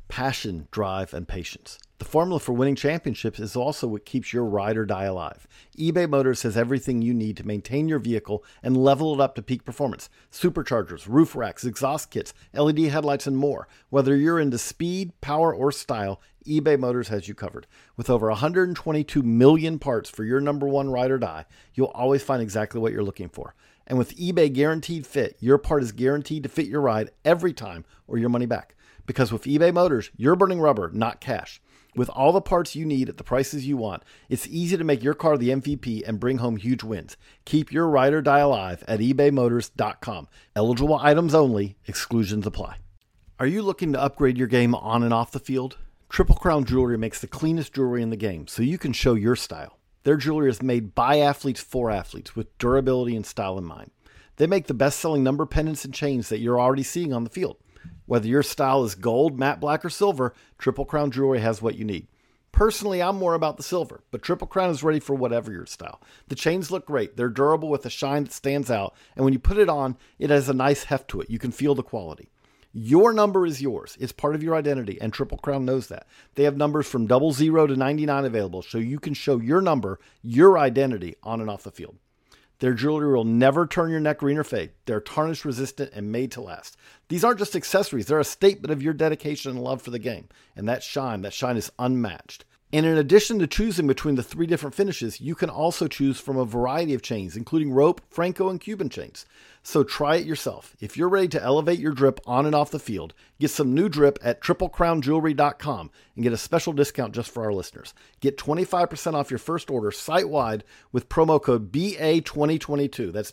passion, drive, and patience. The formula for winning championships is also what keeps your ride or die alive. eBay Motors has everything you need to maintain your vehicle and level it up to peak performance. Superchargers, roof racks, exhaust kits, LED headlights, and more. Whether you're into speed, power, or style, eBay Motors has you covered. With over 122 million parts for your number one ride or die, you'll always find exactly what you're looking for. And with eBay Guaranteed Fit, your part is guaranteed to fit your ride every time or your money back. Because with eBay Motors, you're burning rubber, not cash. With all the parts you need at the prices you want, it's easy to make your car the MVP and bring home huge wins. Keep your ride or die alive at ebaymotors.com. Eligible items only. Exclusions apply. Are you looking to upgrade your game on and off the field? Triple Crown Jewelry makes the cleanest jewelry in the game, so you can show your style. Their jewelry is made by athletes for athletes with durability and style in mind. They make the best-selling number pendants and chains that you're already seeing on the field. Whether your style is gold, matte black, or silver, Triple Crown Jewelry has what you need. Personally, I'm more about the silver, but Triple Crown is ready for whatever your style. The chains look great. They're durable with a shine that stands out, and when you put it on, it has a nice heft to it. You can feel the quality. Your number is yours. It's part of your identity, and Triple Crown knows that. They have numbers from 00 to 99 available, so you can show your number, your identity, on and off the field. Their jewelry will never turn your neck green or fade. They're tarnish resistant and made to last. These aren't just accessories. They're a statement of your dedication and love for the game. And that shine is unmatched. And in addition to choosing between the 3 different finishes, you can also choose from a variety of chains, including rope, Franco, and Cuban chains. So try it yourself. If you're ready to elevate your drip on and off the field, get some new drip at triplecrownjewelry.com and get a special discount just for our listeners. Get 25% off your first order site-wide with promo code BA2022. That's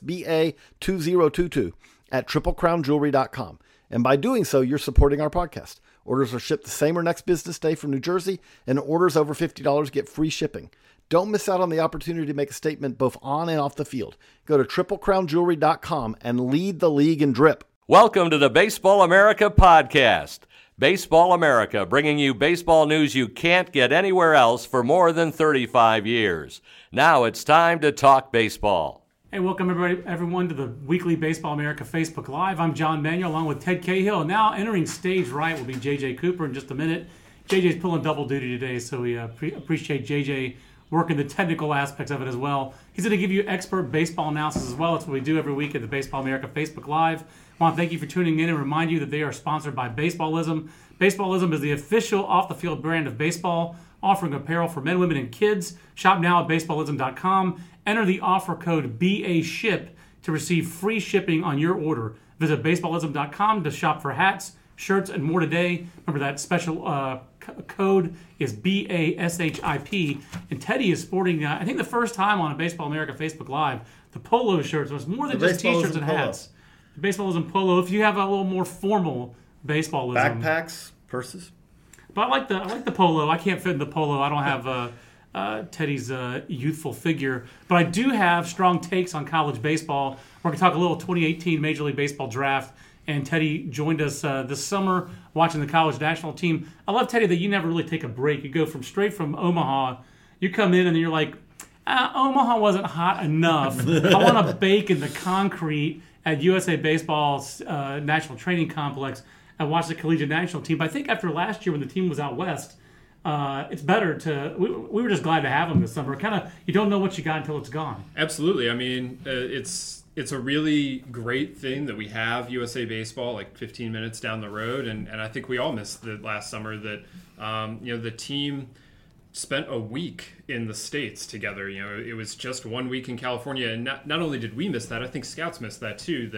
BA2022 at triplecrownjewelry.com. And by doing so, you're supporting our podcast. Orders are shipped the same or next business day from New Jersey, and orders over $50 get free shipping. Don't miss out on the opportunity to make a statement both on and off the field. Go to triplecrownjewelry.com and lead the league in drip. Welcome to the Baseball America podcast. Baseball America, bringing you baseball news you can't get anywhere else for more than 35 years. Now it's time to talk baseball. Hey, welcome everyone to the weekly Baseball America Facebook Live. I'm John Manuel along with Ted Cahill. Now entering stage right will be J.J. Cooper in just a minute. J.J.'s pulling double duty today, so we appreciate J.J. working the technical aspects of it as well. He's going to give you expert baseball analysis as well. That's what we do every week at the Baseball America Facebook Live. I want to thank you for tuning in and remind you that they are sponsored by Baseballism. Baseballism is the official off-the-field brand of baseball, offering apparel for men, women, and kids. Shop now at baseballism.com. Enter the offer code BASHIP to receive free shipping on your order. Visit baseballism.com to shop for hats, shirts, and more today. Remember that special code is BASHIP. And Teddy is sporting, I think the first time on a Baseball America Facebook Live, the polo shirts. So it's more than just t-shirts and hats. The Baseballism polo. If you have a little more formal baseballism. Backpacks, purses. But I like the polo. I can't fit in the polo. I don't have Teddy's youthful figure. But I do have strong takes on college baseball. We're going to talk a little 2018 Major League Baseball draft. And Teddy joined us this summer watching the college national team. I love, Teddy, that you never really take a break. You go straight from Omaha. You come in and then you're like, Omaha wasn't hot enough. I want to bake in the concrete at USA Baseball's National Training Complex and watch the collegiate national team. But I think after last year when the team was out west, it's better to. We were just glad to have them this summer. Kind of, you don't know what you got until it's gone. Absolutely. I mean, it's a really great thing that we have USA Baseball like 15 minutes down the road, and I think we all missed the last summer that the team spent a week in the States together. It was just 1 week in California, and not only did we miss that, I think scouts missed that too.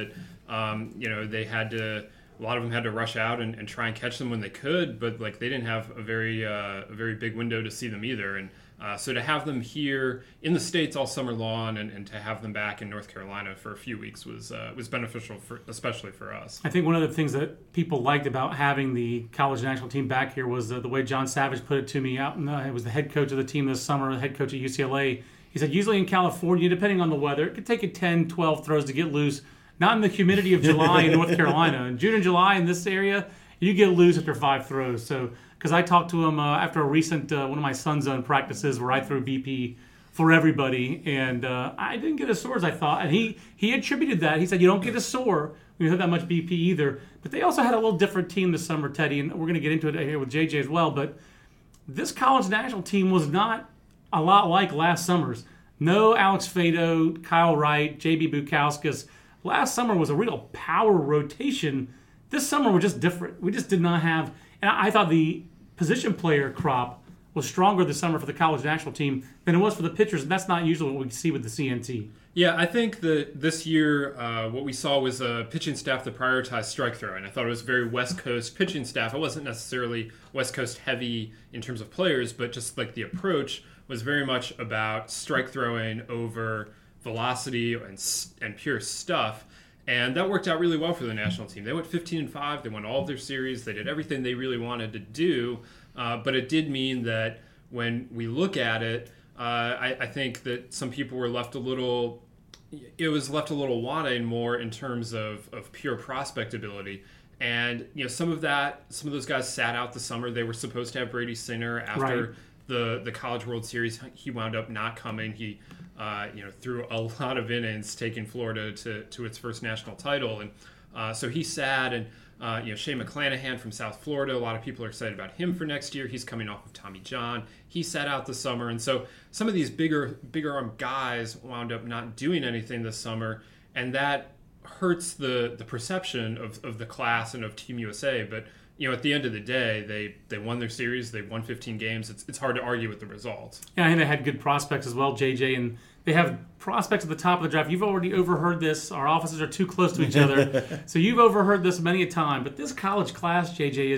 That they had to. A lot of them had to rush out and try and catch them when they could, but like they didn't have a very big window to see them either. And so to have them here in the States all summer long and to have them back in North Carolina for a few weeks was beneficial, especially for us. I think one of the things that people liked about having the college national team back here was the way John Savage put it to me. It was the head coach of the team this summer, the head coach at UCLA. He said usually in California, depending on the weather, it could take you 10, 12 throws to get loose. Not in the humidity of July in North Carolina. In June and July in this area, you get loose after 5 throws. So, because I talked to him after a recent one of my Sun Zone practices where I threw BP for everybody, and I didn't get as sore as I thought. And he attributed that. He said, you don't get as sore We had that much BP either. But they also had a little different team this summer, Teddy, and we're going to get into it here with JJ as well. But this college national team was not a lot like last summer's. No Alex Fado, Kyle Wright, JB Bukauskas. Last summer was a real power rotation. This summer was just different. We just did not have, and I thought the position player crop was stronger this summer for the college national team than it was for the pitchers, and that's not usually what we see with the CNT. Yeah, I think that this year what we saw was a pitching staff that prioritized strike throwing. I thought it was very West Coast pitching staff. It wasn't necessarily West Coast heavy in terms of players, but just like the approach was very much about strike throwing over velocity and pure stuff. And that worked out really well for the national team. They went 15-5. They won all of their series. They did everything they really wanted to do. But it did mean that when we look at it, I think that some people were left a little wanting more in terms of pure prospect ability. And some of those guys sat out the summer. They were supposed to have Brady Singer after the College World Series. He wound up not coming. He threw a lot of innings, taking Florida to its first national title, and so he sat. And Shane McClanahan from South Florida, a lot of people are excited about him for next year. He's coming off of Tommy John. He sat out the summer, and so some of these bigger arm guys wound up not doing anything this summer, and that hurts the perception of the class and of Team USA. But at the end of the day, they won their series. They won 15 games. It's hard to argue with the results. Yeah, and they had good prospects as well, JJ, and they have prospects at the top of the draft. You've already overheard this. Our offices are too close to each other, so you've overheard this many a time. But this college class, JJ,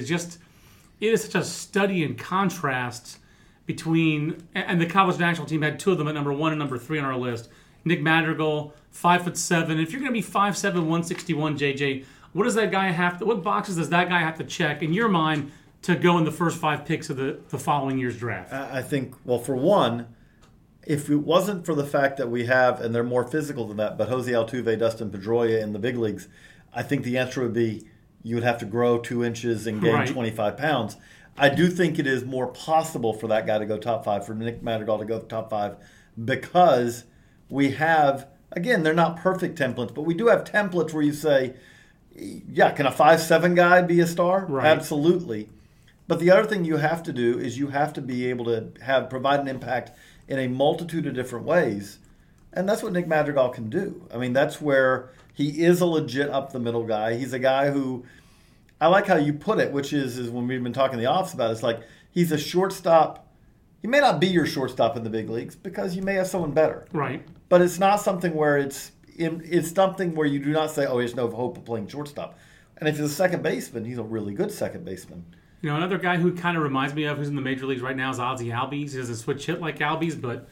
it is such a study in contrasts between, and the college national team had two of them at number 1 and number 3 on our list. Nick Madrigal, 5'7". If you're going to be 5'7", 161, JJ, what does that guy have to? What boxes does that guy have to check in your mind to go in the first 5 picks of the following year's draft? I think, well, for one, if it wasn't for the fact that we have, and they're more physical than that, but Jose Altuve, Dustin Pedroia in the big leagues, I think the answer would be you would have to grow 2 inches and gain 25 pounds. I do think it is more possible for that guy to go top 5, for Nick Madrigal to go top 5, because we have, again, they're not perfect templates, but we do have templates where you say, yeah, can a 5'7" guy be a star? Right. Absolutely. But the other thing you have to do is you have to be able to provide an impact in a multitude of different ways. And that's what Nick Madrigal can do. I mean, that's where he is a legit up-the-middle guy. He's a guy who, I like how you put it, which is when we've been talking to the office about it, it's like he's a shortstop. He may not be your shortstop in the big leagues because you may have someone better. Right. But it's not something where it's something where you do not say, oh, there's no hope of playing shortstop. And if he's a second baseman, he's a really good second baseman. Another guy who kind of reminds me of who's in the major leagues right now is Ozzie Albies. He doesn't switch hit like Albies, but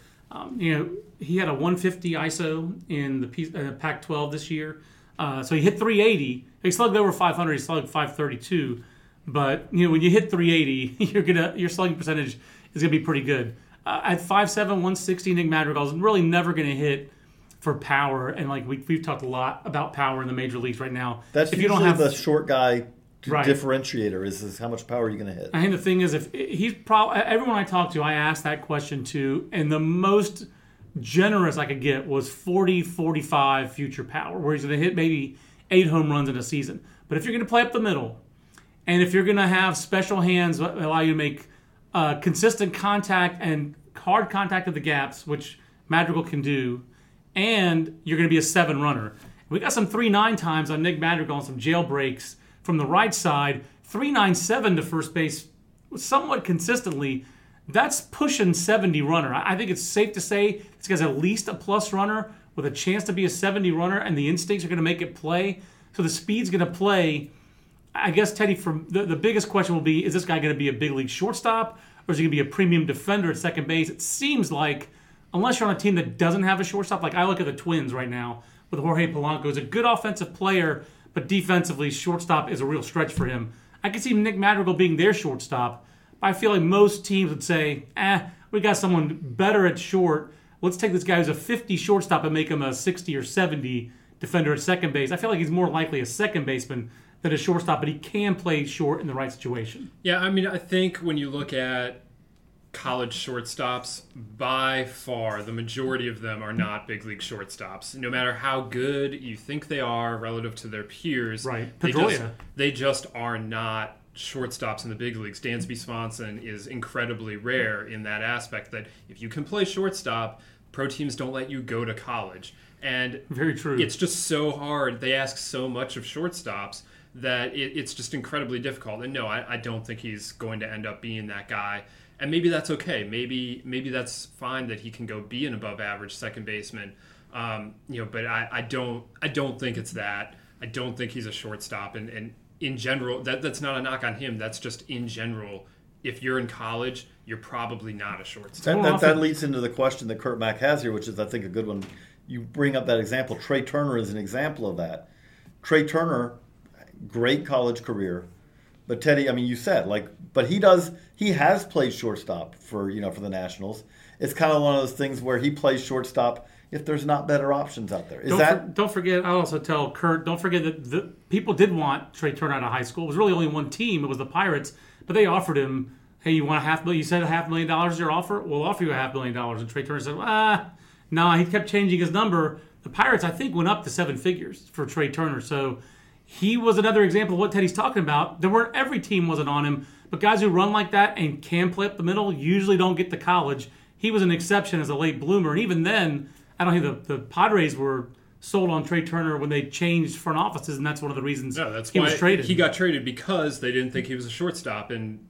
he had a 150 ISO in the Pac-12 this year. So he hit 380. He slugged over 500. He slugged 532. But when you hit 380, your slugging percentage is going to be pretty good. At 5'7", 160, Nick Madrigal is really never going to hit for power. And we've talked a lot about power in the major leagues right now. That's if you don't have the short guy. Differentiator is how much power are you going to hit? I think the thing is, if he's probably everyone I talk to, I asked that question to, and the most generous I could get was 40, 45 future power, where he's going to hit maybe 8 home runs in a season. But if you're going to play up the middle, and if you're going to have special hands that allow you to make consistent contact and hard contact at the gaps, which Madrigal can do, and you're going to be a 7 runner. We got some 3.9 times on Nick Madrigal and some jailbreaks from the right side, 3.97 to first base somewhat consistently. That's pushing 70 runner. I think it's safe to say this guy's at least a plus runner with a chance to be a 70 runner, and the instincts are going to make it play. So the speed's going to play. I guess, Teddy, from the biggest question will be, is this guy going to be a big league shortstop, or is he going to be a premium defender at second base? It seems like, unless you're on a team that doesn't have a shortstop, like I look at the Twins right now with Jorge Polanco, who's a good offensive player, but defensively, shortstop is a real stretch for him. I can see Nick Madrigal being their shortstop, but I feel like most teams would say, we got someone better at short. Let's take this guy who's a 50 shortstop and make him a 60 or 70 defender at second base. I feel like he's more likely a second baseman than a shortstop, but he can play short in the right situation. Yeah, I mean, I think when you look at college shortstops, by far, the majority of them are not big league shortstops. No matter how good you think they are relative to their peers, Right. they just are not shortstops in the big leagues. Dansby Swanson is incredibly rare in that aspect, that if you can play shortstop, pro teams don't let you go to college. And very true. It's just so hard. They ask so much of shortstops that it's just incredibly difficult. And no, I don't think he's going to end up being that guy. And maybe that's okay. Maybe that's fine that he can go be an above average second baseman. But I don't think it's that. I don't think he's a shortstop. And in general, that's not a knock on him. That's just in general. If you're in college, you're probably not a shortstop. That leads into the question that Kurt Mack has here, which is, I think, a good one. You bring up that example. Trey Turner is an example of that. Trey Turner, great college career, but Teddy, I mean, you said but he has played shortstop for the Nationals. It's kind of one of those things where he plays shortstop if there's not better options out there. Don't forget, I also tell Kurt, don't forget that the people did want Trey Turner out of high school. It was really only one team. It was the Pirates, but they offered him, hey, you want $500,000? You said $500,000 is your offer? We'll offer you $500,000. And Trey Turner said, no, he kept changing his number. The Pirates, I think, went up to 7 figures for Trey Turner. So he was another example of what Teddy's talking about. Every team wasn't on him, but guys who run like that and can play up the middle usually don't get to college. He was an exception as a late bloomer. And even then, I don't think the Padres were sold on Trey Turner when they changed front offices, and that's one of the reasons he was traded. He got traded because they didn't think he was a shortstop, and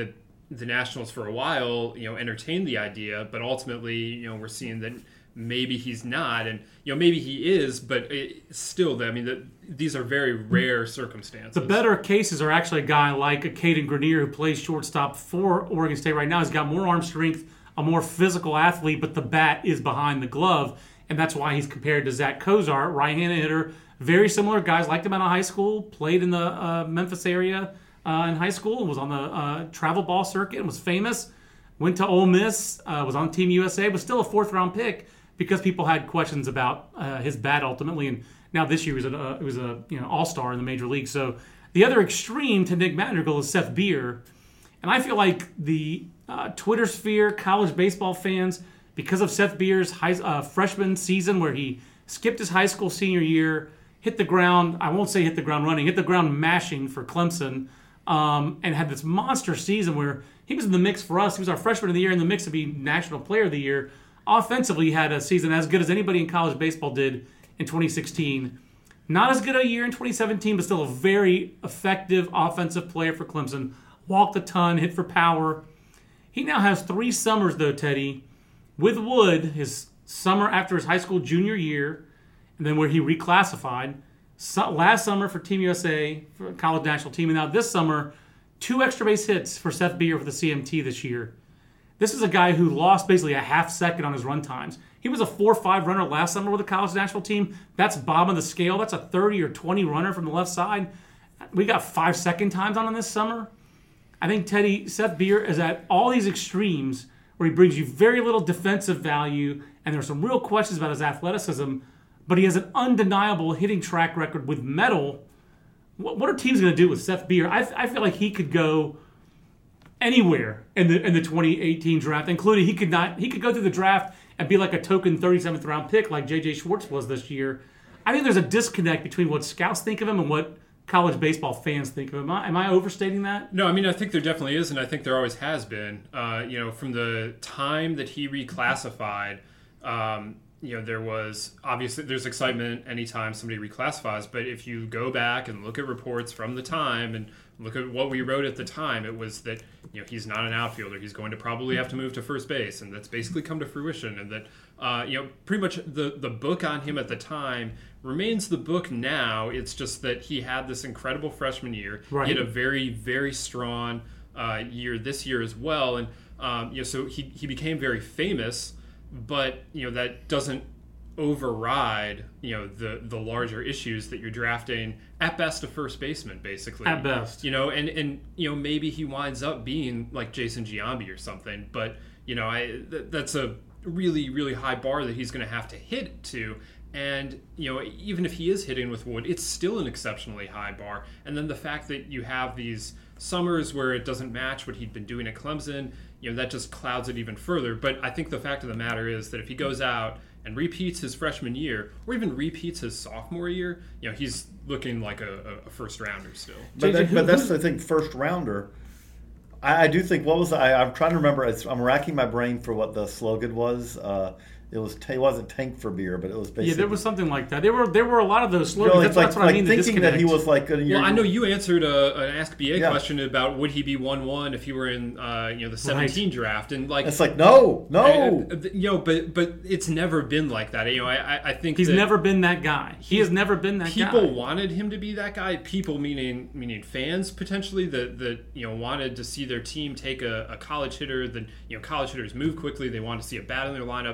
the Nationals for a while entertained the idea, but ultimately we're seeing that maybe he's not, and maybe he is, but still, these are very rare circumstances. The better cases are actually a guy like a Caden Grenier who plays shortstop for Oregon State right now. He's got more arm strength, a more physical athlete, but the bat is behind the glove, and that's why he's compared to Zach Kozar, right-handed hitter. Very similar guys, liked him out of high school, played in the Memphis area in high school, was on the travel ball circuit and was famous. Went to Ole Miss, was on Team USA, was still a fourth-round pick because people had questions about his bat ultimately. And now this year he was a all-star in the major league. So the other extreme to Nick Madrigal is Seth Beer. And I feel like the Twitter sphere, college baseball fans, because of Seth Beer's freshman season where he skipped his high school senior year, hit the ground, I won't say hit the ground running, hit the ground mashing for Clemson, and had this monster season where he was in the mix for us. He was our freshman of the year in the mix to be National Player of the Year. Offensively, he had a season as good as anybody in college baseball did in 2016. Not as good a year in 2017, but still a very effective offensive player for Clemson. Walked a ton, hit for power. He now has 3 summers, though, Teddy, with Wood, his summer after his high school junior year, and then where he reclassified. Last summer for Team USA, for college national team, and now this summer, 2 extra base hits for Seth Beer for the CMT this year. This is a guy who lost basically a half second on his run times. He was a 4.5 runner last summer with the college national team. That's bottom of the scale. That's a 30 or 20 runner from the left side. We got 5 second times on him this summer. I think Seth Beer is at all these extremes where he brings you very little defensive value, and there's some real questions about his athleticism, but he has an undeniable hitting track record with metal. What are teams going to do with Seth Beer? I feel like he could go anywhere in the 2018 draft, including he could go through the draft and be like a token 37th round pick like J.J. Schwartz was this year. I think there's a disconnect between what scouts think of him and what college baseball fans think of him. Am I overstating that? No, I think there definitely is, and I think there always has been. From the time that he reclassified, there's excitement anytime somebody reclassifies, but if you go back and look at reports from the time and look at what we wrote at the time, it was that he's not an outfielder. He's going to probably have to move to first base, and that's basically come to fruition. And that pretty much the book on him at the time remains the book now. It's just that he had this incredible freshman year. Right. He had a very, very strong year this year as well, and so he became very famous. But that doesn't override the larger issues that you're drafting at best a first baseman, basically. At best, and maybe he winds up being like Jason Giambi or something. But that's a really, really high bar that he's going to have to hit to. And even if he is hitting with Wood, it's still an exceptionally high bar. And then the fact that you have these summers where it doesn't match what he'd been doing at Clemson, that just clouds it even further. But I think the fact of the matter is that if he goes out and repeats his freshman year, or even repeats his sophomore year, he's looking like a first rounder still. But that's, I think, first rounder. I do think, I'm trying to remember. I'm racking my brain for what the slogan was. It wasn't Tank for Beer, but it was basically... Yeah, there was something like that. There were a lot of those slogans. That's what I mean, thinking that he was like... I know you answered an Ask BA question about would he be 1-1 if he were in the 17 draft, and it's like, no. But it's never been like that. I think he's never been that guy. He has never been that guy. People wanted him to be that guy. People, meaning fans potentially, that wanted to see their team take a college hitter. That college hitters move quickly. They want to see a bat in their lineup.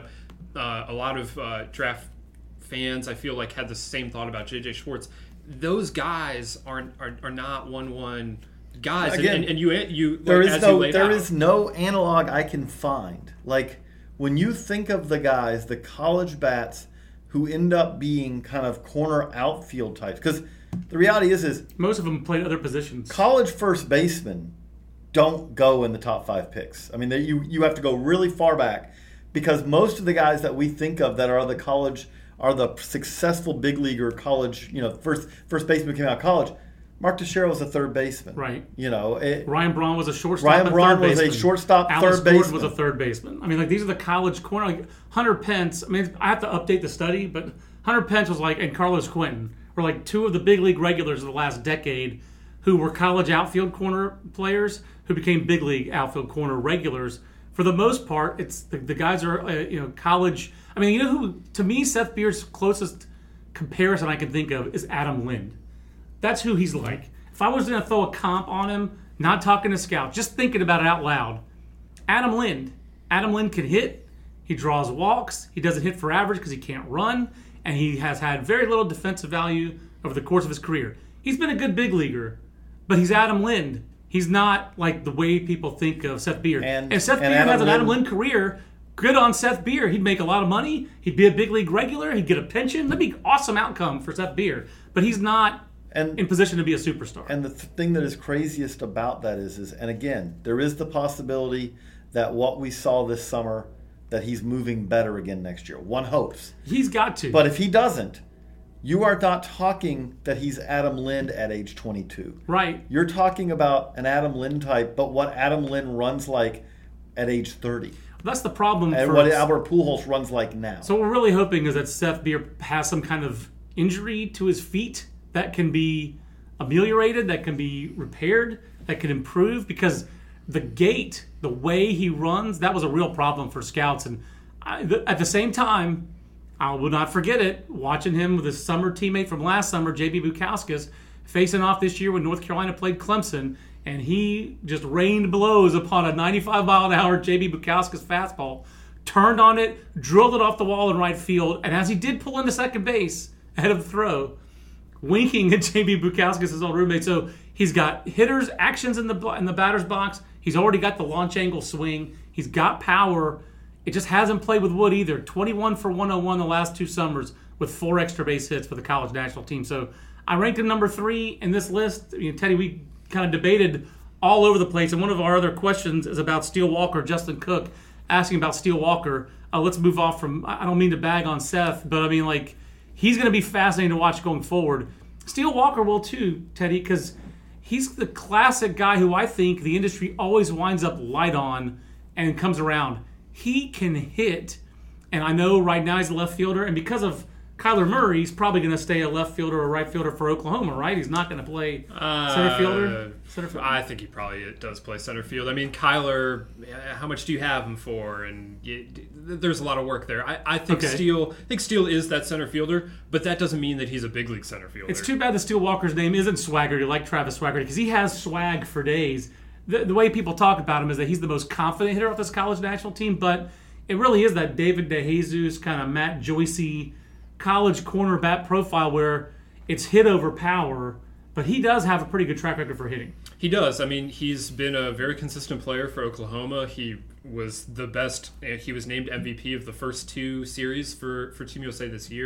A lot of draft fans, I feel like, had the same thought about J.J. Schwartz. Those guys are not 1-1 guys. Again, and there is no analog I can find. Like, when you think of the guys, the college bats who end up being kind of corner outfield types, because the reality is most of them played other positions. College first basemen don't go in the top 5 picks. I mean, you have to go really far back. Because most of the guys that we think of that are the college are the successful big leaguer college, first baseman came out of college. Mark Teixeira was a third baseman, right? Ryan Braun was a shortstop. Ryan Braun was a shortstop, Alice third baseman. Gordon was a third baseman. I mean, these are the college corner. Like Hunter Pence. I mean, I have to update the study, but Hunter Pence was and Carlos Quentin were like two of the big league regulars of the last decade, who were college outfield corner players who became big league outfield corner regulars. For the most part, it's the guys are college. I mean, who to me Seth Beer's closest comparison I can think of is Adam Lind. That's who he's like. If I was going to throw a comp on him, not talking to scouts, just thinking about it out loud, Adam Lind can hit. He draws walks. He doesn't hit for average because he can't run, and he has had very little defensive value over the course of his career. He's been a good big leaguer, but he's Adam Lind. He's not like the way people think of Seth Beer. And Seth Beer has an Adam Lind career. Good on Seth Beer. He'd make a lot of money. He'd be a big league regular. He'd get a pension. That'd be an awesome outcome for Seth Beer. But he's not in position to be a superstar. And the thing that is craziest about that is, and again, there is the possibility that what we saw this summer, that he's moving better again next year. One hopes. He's got to. But if he doesn't, you are not talking that he's Adam Lind at age 22. Right. You're talking about an Adam Lind type, but what Adam Lind runs like at age 30. That's the problem. And what Albert Pujols runs like now. So what we're really hoping is that Seth Beer has some kind of injury to his feet that can be ameliorated, that can be repaired, that can improve, because the gait, the way he runs, that was a real problem for scouts. And at the same time, I will not forget it, watching him with his summer teammate from last summer, J.B. Bukauskas, facing off this year when North Carolina played Clemson, and he just rained blows upon a 95-mile-an-hour J.B. Bukauskas fastball, turned on it, drilled it off the wall in right field, and as he did pull into second base ahead of the throw, winking at J.B. Bukauskas, his old roommate. So he's got hitters, actions in the batter's box. He's already got the launch angle swing. He's got power. It just hasn't played with wood either. 21 for 101 the last 2 summers with 4 extra base hits for the college national team. So I ranked him number 3 in this list. Teddy, we kind of debated all over the place. And one of our other questions is about Steele Walker. Justin Cook asking about Steele Walker. Let's move off from, I don't mean to bag on Seth, but I mean, like, he's going to be fascinating to watch going forward. Steele Walker will too, Teddy, because he's the classic guy who I think the industry always winds up light on and comes around. He can hit, and I know right now he's a left fielder, and because of Kyler Murray, he's probably going to stay a left fielder or right fielder for Oklahoma, right? He's not going to play center fielder? I think he probably does play center field. I mean, Kyler, how much do you have him for? And there's a lot of work there. I think Steele is that center fielder, but that doesn't mean that he's a big league center fielder. It's too bad that Steele Walker's name isn't Swaggerty like Travis Swaggerty, because he has swag for days. The way people talk about him is that he's the most confident hitter off this college national team, but it really is that David DeJesus kind of Matt Joyce college corner bat profile where it's hit over power, but he does have a pretty good track record for hitting. He does. I mean, he's been a very consistent player for Oklahoma. He was the best. He was named MVP of the first 2 series for Team USA this year.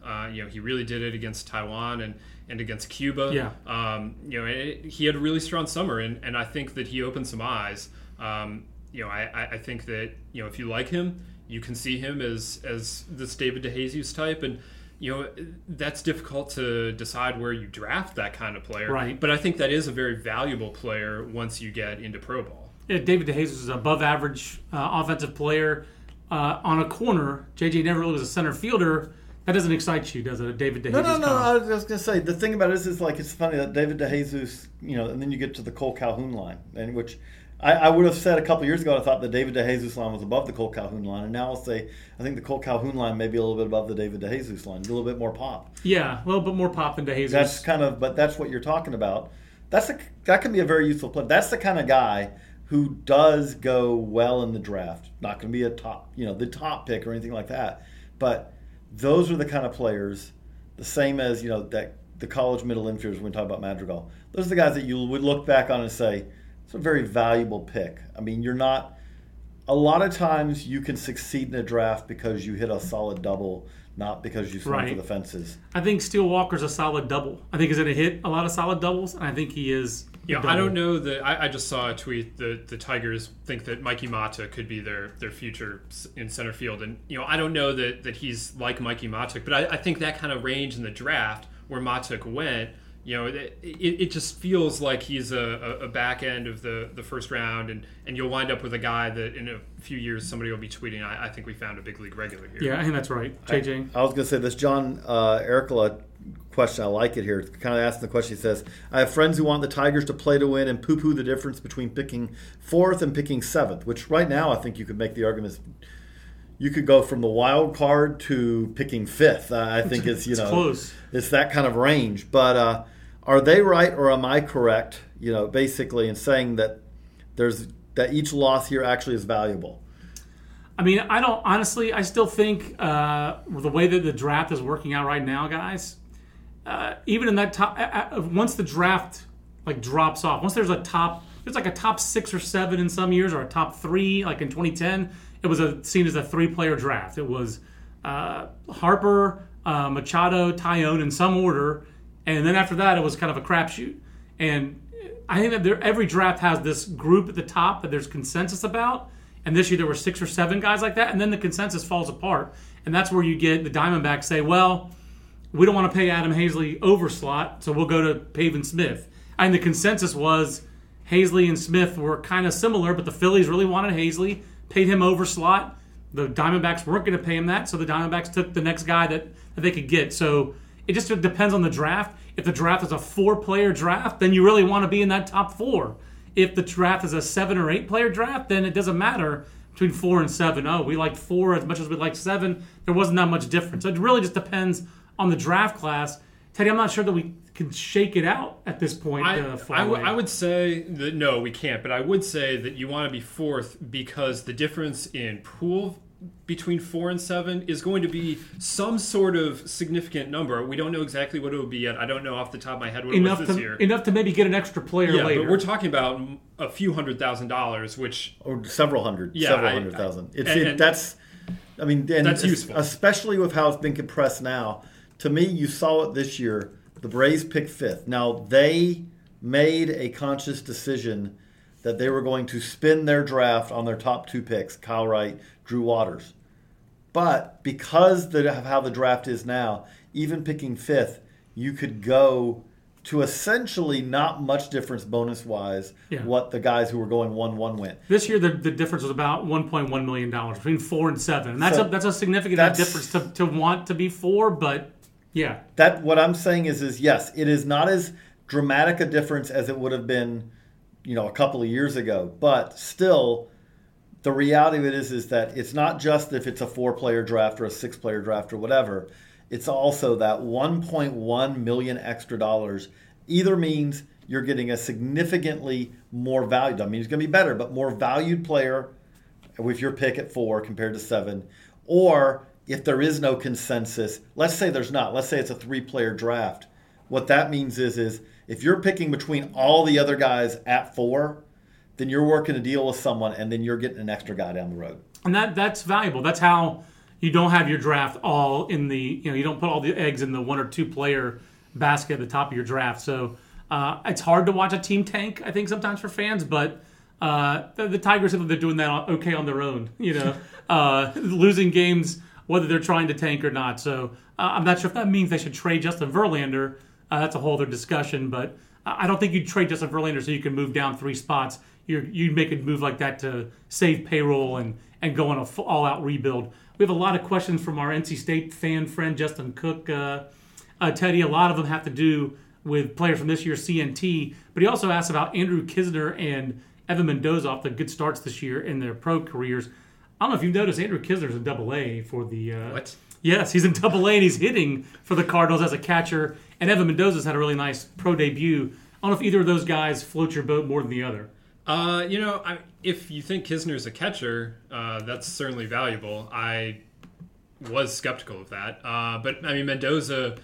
He really did it against Taiwan and against Cuba. Yeah. He had a really strong summer, and I think that he opened some eyes. I think that if you like him, you can see him as this David DeJesus type, and that's difficult to decide where you draft that kind of player. Right. But I think that is a very valuable player once you get into pro ball. Yeah, David DeJesus is an above-average offensive player on a corner. JJ never really was a center fielder. That doesn't excite you, does it? David DeJesus. No. I was just going to say, the thing about it is like it's funny that David DeJesus, and then you get to the Cole Calhoun line, and which I would have said a couple years ago, I thought the David DeJesus line was above the Cole Calhoun line, and now I'll say I think the Cole Calhoun line may be a little bit above the David DeJesus line, a little bit more pop. Yeah, a little bit more pop than DeJesus. But that's what you're talking about. That can be a very useful player. That's the kind of guy who does go well in the draft. Not going to be a top, the top pick or anything like that, but those are the kind of players, the same as that the college middle infielders when we talk about Madrigal. Those are the guys that you would look back on and say, it's a very valuable pick. I mean, a lot of times you can succeed in a draft because you hit a solid double, not because you swung for the fences. I think Steele Walker's a solid double. I think he's going to hit a lot of solid doubles, and I think he is. I don't know that. I just saw a tweet that the Tigers think that Mikey Mata could be their future in center field, and I don't know that he's like Mikey Matuk, but I think that kind of range in the draft where Matuk went. It just feels like he's a back end of the first round, and you'll wind up with a guy that in a few years somebody will be tweeting, I think we found a big league regular here. Yeah, I think that's right. JJ? I was going to say this John Ericla question. I like it here. It's kind of asking the question. He says, I have friends who want the Tigers to play to win and poo-poo the difference between picking 4th and picking 7th, which right now I think you could make the argument you could go from the wild card to picking 5th. I think it's close. It's that kind of range. But are they right or am I correct? Basically in saying that that each loss here actually is valuable. I mean, I still think the way that the draft is working out right now, guys. Even in that top, once the draft drops off, once there's like a top 6 or 7 in some years, or a top 3, like in 2010, it was seen as a 3-player draft. It was Harper, Machado, Tyone in some order, and then after that, it was kind of a crapshoot. And I think that every draft has this group at the top that there's consensus about. And this year there were 6 or 7 guys like that, and then the consensus falls apart. And that's where you get the Diamondbacks say, well, we don't want to pay Adam Hazley over slot, so we'll go to Pavin Smith. And the consensus was Hazley and Smith were kind of similar, but the Phillies really wanted Hazley, paid him over slot. The Diamondbacks weren't going to pay him that, so the Diamondbacks took the next guy that they could get. So it just depends on the draft. If the draft is a 4-player draft, then you really want to be in that top 4. If the draft is a 7 or 8-player draft, then it doesn't matter between 4 and 7. Oh, we liked 4 as much as we liked 7. There wasn't that much difference. So it really just depends on the draft class. Teddy, I'm not sure that we can shake it out at this point. I would say that no, we can't. But I would say that you want to be 4th because the difference in pool between 4 and 7 is going to be some sort of significant number. We don't know exactly what it will be yet. I don't know off the top of my head what it was this year. Enough to maybe get an extra player later. But we're talking about a few $100,000, which or several hundred thousand. That's useful, especially with how it's been compressed now. To me, you saw it this year. The Braves picked 5th. Now they made a conscious decision that they were going to spin their draft on their top 2 picks, Kyle Wright, Drew Waters. But because of how the draft is now, even picking 5th, you could go to essentially not much difference bonus-wise what the guys who were going 1-1 went. This year, the difference was about $1.1 million between 4 and 7. And that's a significant difference to want to be 4, but yeah. What I'm saying is yes, it is not as dramatic a difference as it would have been a couple of years ago. But still, the reality of it is that it's not just if it's a 4-player draft or a 6-player draft or whatever. It's also that $1.1 million extra dollars either means you're getting a significantly more valued, I mean, it's going to be better, but more valued player with your pick at 4 compared to 7. Or if there is no consensus, let's say there's not. Let's say it's a 3-player draft. What that means is if you're picking between all the other guys at 4, then you're working a deal with someone, and then you're getting an extra guy down the road. And that's valuable. That's how you don't have your draft all in the, you don't put all the eggs in the 1 or 2 player basket at the top of your draft. So it's hard to watch a team tank, I think, sometimes for fans, but the Tigers, they're doing that okay on their own, losing games, whether they're trying to tank or not. So I'm not sure if that means they should trade Justin Verlander. That's a whole other discussion, but I don't think you'd trade Justin Verlander so you can move down 3 spots. You'd make a move like that to save payroll and go on a all-out rebuild. We have a lot of questions from our NC State fan friend, Justin Cook. Teddy, a lot of them have to do with players from this year's CNT, but he also asked about Andrew Kisner and Evan Mendoza off the good starts this year in their pro careers. I don't know if you've noticed, Andrew Kisner's in Double-A for the... What? Yes, he's in Double-A and he's hitting for the Cardinals as a catcher, and Evan Mendoza's had a really nice pro debut. I don't know if either of those guys float your boat more than the other. If you think Kisner's a catcher, that's certainly valuable. I was skeptical of that. But, I mean, Mendoza's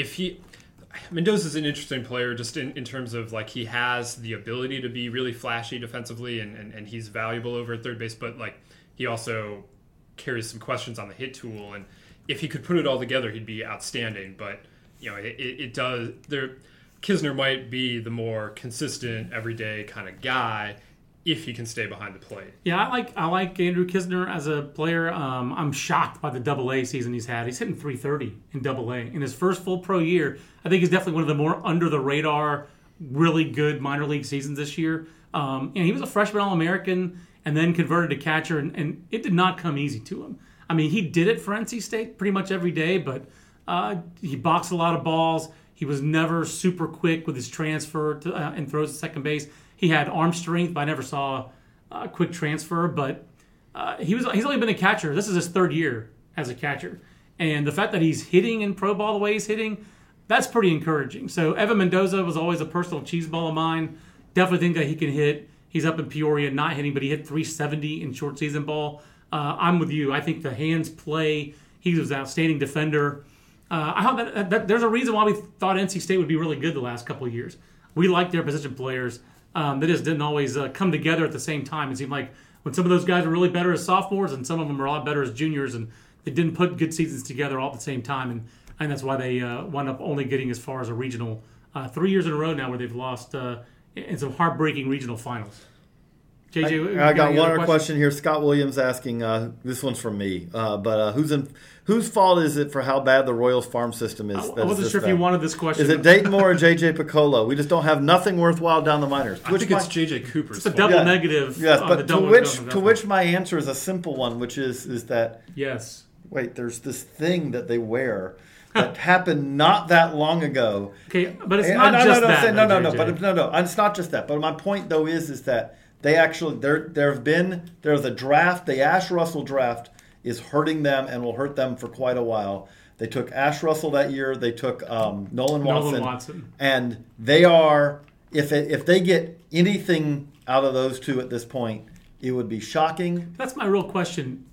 an interesting player just in terms of, like, he has the ability to be really flashy defensively and he's valuable over at third base, but, like, he also carries some questions on the hit tool, and if he could put it all together, he'd be outstanding. But, Kisner might be the more consistent, everyday kind of guy if he can stay behind the plate. Yeah, I like Andrew Kisner as a player. I'm shocked by the Double-A season he's had. He's hitting .330 in Double-A. In his first full pro year, I think he's definitely one of the more under-the-radar, really good minor league seasons this year. And he was a freshman All-American and then converted to catcher, and it did not come easy to him. I mean, he did it for NC State pretty much every day, but he boxed a lot of balls. He was never super quick with his transfer and throws to second base. He had arm strength, but I never saw a quick transfer. But he's only been a catcher. This is his 3rd year as a catcher. And the fact that he's hitting in pro ball the way he's hitting, that's pretty encouraging. So Evan Mendoza was always a personal cheese ball of mine. Definitely think that he can hit. He's up in Peoria, not hitting, but he hit .370 in short season ball. I'm with you. I think the hands play. He was an outstanding defender. I hope that there's a reason why we thought NC State would be really good the last couple of years. We liked their position players. They just didn't always come together at the same time. It seemed like when some of those guys were really better as sophomores and some of them were a lot better as juniors, and they didn't put good seasons together all at the same time. And that's why they wound up only getting as far as a regional 3 years in a row now where they've lost in some heartbreaking regional finals. JJ, I got one other question here. Scott Williams asking, this one's from me, but whose fault is it for how bad the Royals farm system is? I wasn't sure if you wanted this question. Is it Dayton Moore or JJ Piccolo? We just don't have nothing worthwhile down the minors. I think it's JJ Cooper's fault. It's a double negative. Yes, but to which my answer is a simple one, which is that yes. Wait, there's this thing that they wear that happened not that long ago. Okay, but it's not just that. No. It's not just that. But my point though is that they actually there's a draft. The Ash Russell draft is hurting them and will hurt them for quite a while. They took Ash Russell that year. They took Nolan Watson, and they are if they get anything out of those two at this point, it would be shocking. That's my real question.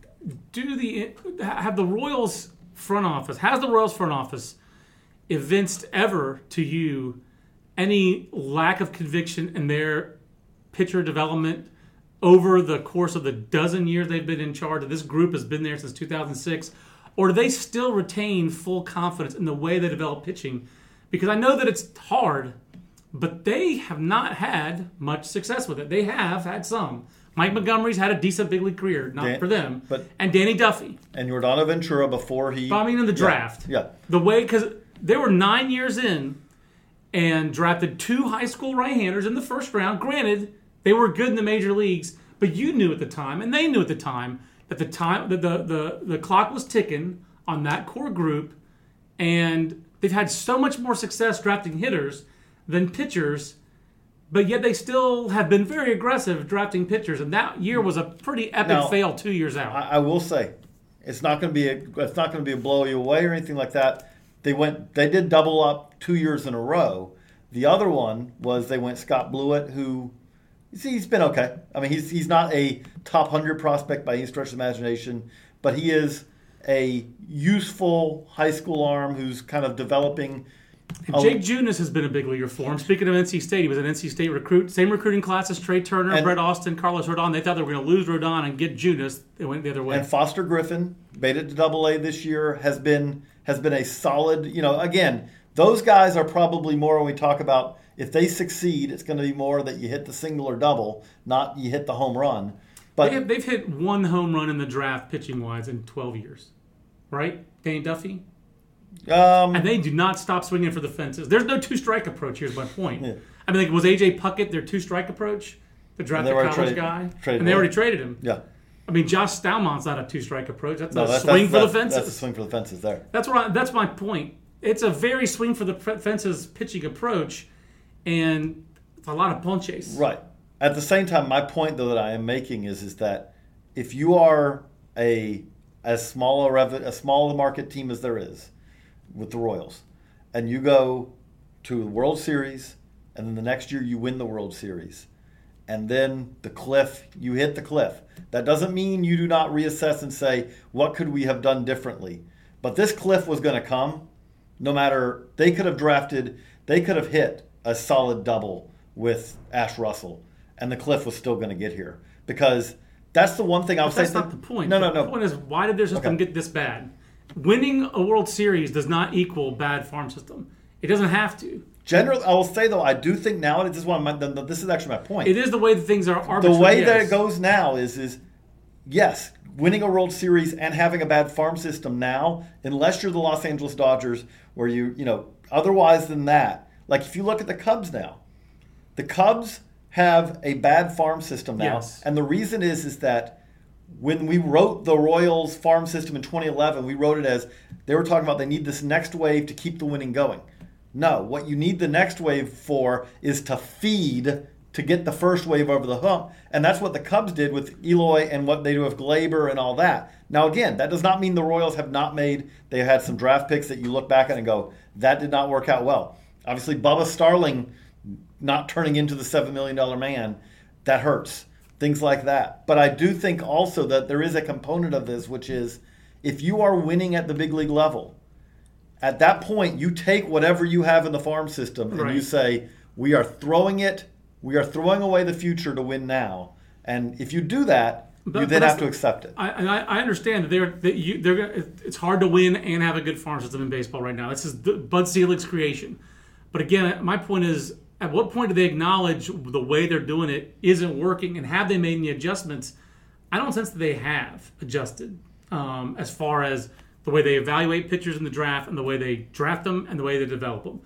Has the Royals front office evinced ever to you any lack of conviction in their pitcher development over the course of the dozen years they've been in charge? This group has been there since 2006. Or do they still retain full confidence in the way they develop pitching? Because I know that it's hard, but they have not had much success with it. They have had some. Mike Montgomery's had a decent big league career, for them. And Danny Duffy. And Yordano Ventura before he... But I mean in the draft. Yeah. The way, because they were 9 years in and drafted 2 high school right-handers in the first round. Granted, they were good in the major leagues, but you knew at the time, and they knew at the time, that the clock was ticking on that core group, and they've had so much more success drafting hitters than pitchers, but yet they still have been very aggressive drafting pitchers, and that year was a pretty epic fail 2 years out. I will say, it's not going to be a blow you away or anything like that. They did double up 2 years in a row. The other one was they went Scott Blewett, who he's been okay. I mean, he's not a top 100 prospect by any stretch of imagination, but he is a useful high school arm who's kind of developing Jake Junis has been a big leaguer for him. Speaking of NC State, he was an NC State recruit. Same recruiting class as Trey Turner, Brett Austin, Carlos Rodon. They thought they were going to lose Rodon and get Junis. They went the other way. And Foster Griffin made it to AA this year. Has been a solid. Again, those guys are probably more when we talk about if they succeed, it's going to be more that you hit the single or double, not you hit the home run. But they've hit one home run in the draft pitching wise in 12 years, right? Danny Duffy. And they do not stop swinging for the fences. There's no two-strike approach. Here's my point. Yeah. I mean, was A.J. Puckett their two-strike approach? The drafted college guy? And they already traded him. Yeah. I mean, Josh Staumont's not a two-strike approach. That's a swing for the fences. That's a swing for the fences there. That's my point. It's a very swing for the fences pitching approach, and it's a lot of ponches. Right. At the same time, my point, though, that I am making is that if you are as small a market team as there is, with the Royals, and you go to the World Series, and then the next year you win the World Series, and then you hit the cliff. That doesn't mean you do not reassess and say, what could we have done differently? But this cliff was going to come no matter, they could have hit a solid double with Ash Russell, and the cliff was still going to get here. Because that's the one thing I would say. That's not the point. No. The point is, why did their system get this bad? Winning a World Series does not equal bad farm system. It doesn't have to. Generally, I will say, though, I do think now, this is actually my point. It is the way that things are arbitrary. The way that it goes now is yes, winning a World Series and having a bad farm system now, unless you're the Los Angeles Dodgers, where otherwise than that, like if you look at the Cubs now, the Cubs have a bad farm system now. Yes. And the reason is that when we wrote the Royals farm system in 2011, we wrote it as they were talking about they need this next wave to keep the winning going. No, what you need the next wave for is to feed to get the first wave over the hump. And that's what the Cubs did with Eloy and what they do with Glaber and all that. Now, again, that does not mean the Royals have not they had some draft picks that you look back at and go, that did not work out well. Obviously, Bubba Starling not turning into the $7 million man, that hurts. Things like that. But I do think also that there is a component of this, which is if you are winning at the big league level, at that point you take whatever you have in the farm system and you say, we are throwing away the future to win now. And if you do that, you then have to accept it. I understand that it's hard to win and have a good farm system in baseball right now. This is Bud Selig's creation. But again, my point is, at what point do they acknowledge the way they're doing it isn't working, and have they made any adjustments? I don't sense that they have adjusted as far as the way they evaluate pitchers in the draft and the way they draft them and the way they develop them.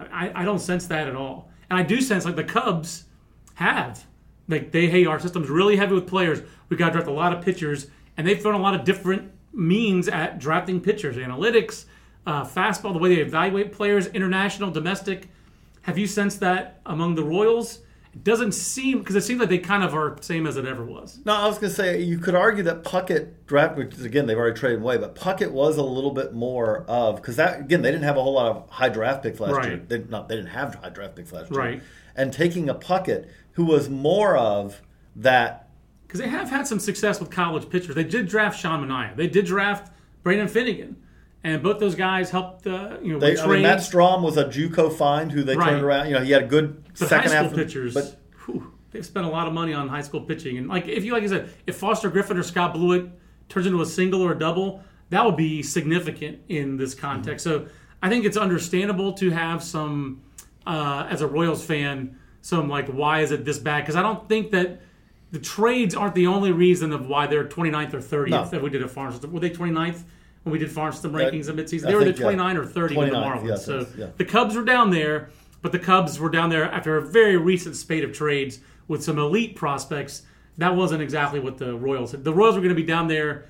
I don't sense that at all. And I do sense like the Cubs have. Like our system's really heavy with players. We got to draft a lot of pitchers, and they've thrown a lot of different means at drafting pitchers, analytics, fastball, the way they evaluate players, international, domestic. Have you sensed that among the Royals? It doesn't seem, because it seems like they kind of are same as it ever was. No, I was going to say, you could argue that Puckett draft, which again, they've already traded away, but Puckett was a little bit more of, because that, again, they didn't have a whole lot of high draft picks last year. They didn't have high draft picks last year. Right. And taking a Puckett who was more of that. Because they have had some success with college pitchers. They did draft Sean Manaea. They did draft Brandon Finnegan. And both those guys helped, Matt Strahm was a JUCO find who they turned around. He had a good second half. High school pitchers, they've spent a lot of money on high school pitching. And like I said, if Foster Griffin or Scott Blewett turns into a single or a double, that would be significant in this context. Mm-hmm. So I think it's understandable to have some, as a Royals fan, some like, why is it this bad? Because I don't think that the trades aren't the only reason of why they're 29th or 30th that we did a farm system. Were they 29th? When we did farm system rankings in midseason, they were the 29 or 30 with the Marlins. The Cubs were down there, but the Cubs were down there after a very recent spate of trades with some elite prospects. That wasn't exactly what the Royals had. The Royals were going to be down there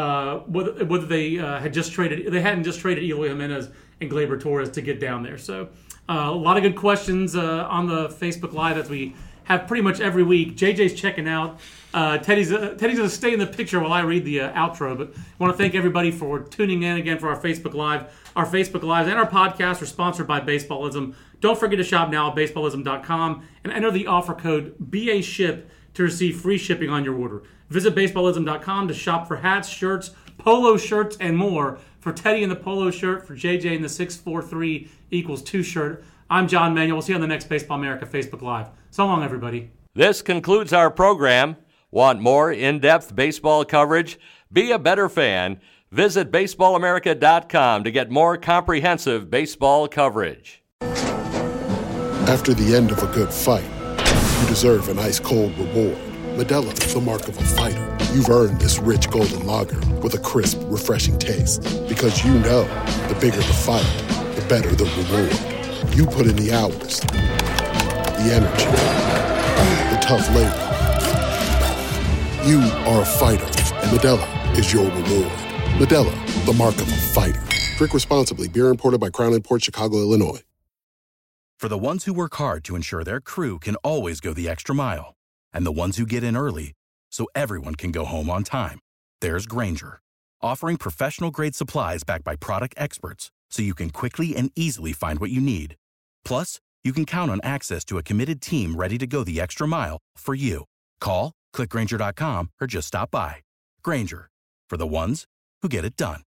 whether they hadn't just traded Eloy Jimenez and Gleyber Torres to get down there. So a lot of good questions on the Facebook Live as we have pretty much every week. JJ's checking out. Teddy's going to stay in the picture while I read the outro, but I want to thank everybody for tuning in again for our Facebook Live. Our Facebook Lives and our podcast are sponsored by Baseballism. Don't forget to shop now at baseballism.com and enter the offer code BASHIP to receive free shipping on your order. Visit baseballism.com to shop for hats, shirts, polo shirts, and more. For Teddy in the polo shirt, for JJ in the 643 equals 2 shirt. I'm John Manuel. We'll see you on the next Baseball America Facebook Live. So long, everybody. This concludes our program. Want more in-depth baseball coverage? Be a better fan. Visit baseballamerica.com to get more comprehensive baseball coverage. After the end of a good fight, you deserve an ice-cold reward. Modelo is the mark of a fighter. You've earned this rich golden lager with a crisp, refreshing taste. Because you know, the bigger the fight, the better the reward. You put in the hours, the energy, the tough labor. You are a fighter, and Modelo is your reward. Modelo, the mark of a fighter. Drink responsibly. Beer imported by Crown Imports, Chicago, Illinois. For the ones who work hard to ensure their crew can always go the extra mile, and the ones who get in early so everyone can go home on time, there's Grainger, offering professional-grade supplies backed by product experts so you can quickly and easily find what you need. Plus, you can count on access to a committed team ready to go the extra mile for you. Call, click Grainger.com, or just stop by. Grainger, for the ones who get it done.